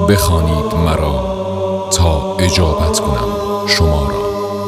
بخوانید مرا تا اجابت کنم شما را.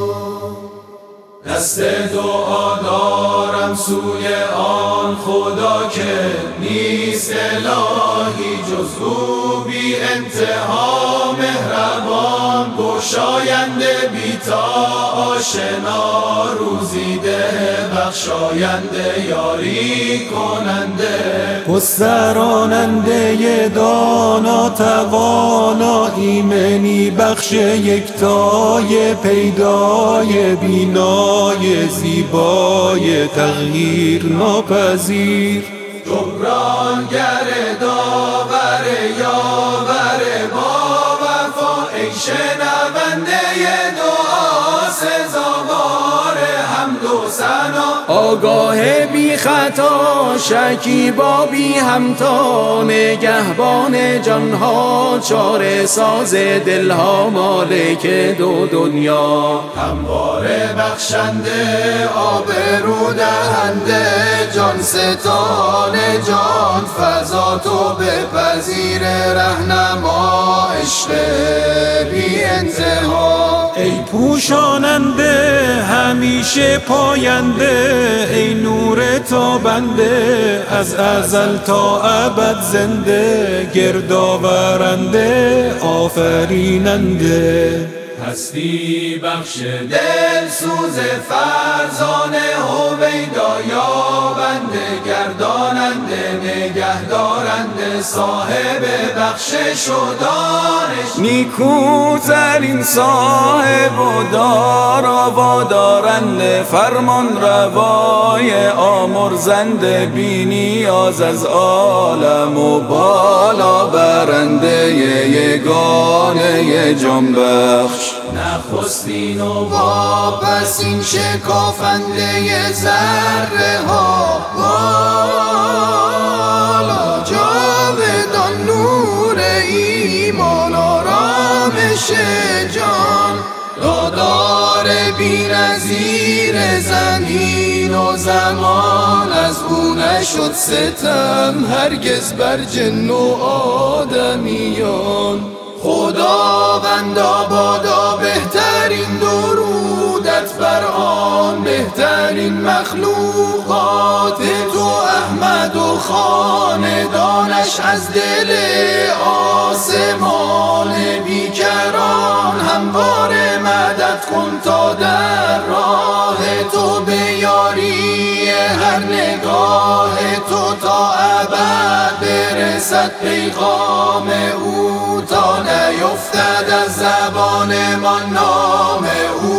دست دعا دارم سوی آن خدا که نیست الهی جز او، بی انتها مهربان، گشاینده بی تا آشنا، روزیده بخشاینده یاری کننده، گستراننده دانا توانا، ایمنی بخش یکتای پیدای بینای زیبای تغییر ناپذیر، جبرانگر داور یاور با وفا، ای شنونده دعا سزاوار حمد و ثنا، آگاه بی خطا شکیبا بی همتا، نگهبان جانها چاره ساز دلها، مالک دو دنیا، همواره بخشنده آبرو دهنده، جان ستان جان فضا تو بپذیر، رهنما عشق بی انتها، ای پوشاننده همیشه پاینده، ای نور تابنده از ازل تا ابد زنده، گردآورنده آفریننده، هستی بخش دل سوز فرزانه، هویدا یابنده گرداننده نگهدارنده، صاحب بخشش و دانش، نیکوترین صاحب و دارا دارنده، فرمان روای آمرزنده، بی نیاز از عالم و بالا برنده، یگانه جان بخش، نخستین و واپسین شکافنده ذره ها، بالا جاودان نور ایمان آرامش جان، دادار بی نظیر زمین و زمان، از او نشد ستم هرگز بر جن و آدمیان، خداوندا بادا بهترین درودت بر آن بهترین مخلوقات تو، احمد و خاندانش از دل آسمان بیکران، همواره مدد کن تا در راه تو، به یاری هر نگاه تو تا ابد برسد پیغام او، تا نیفتد از زبان ما نام او.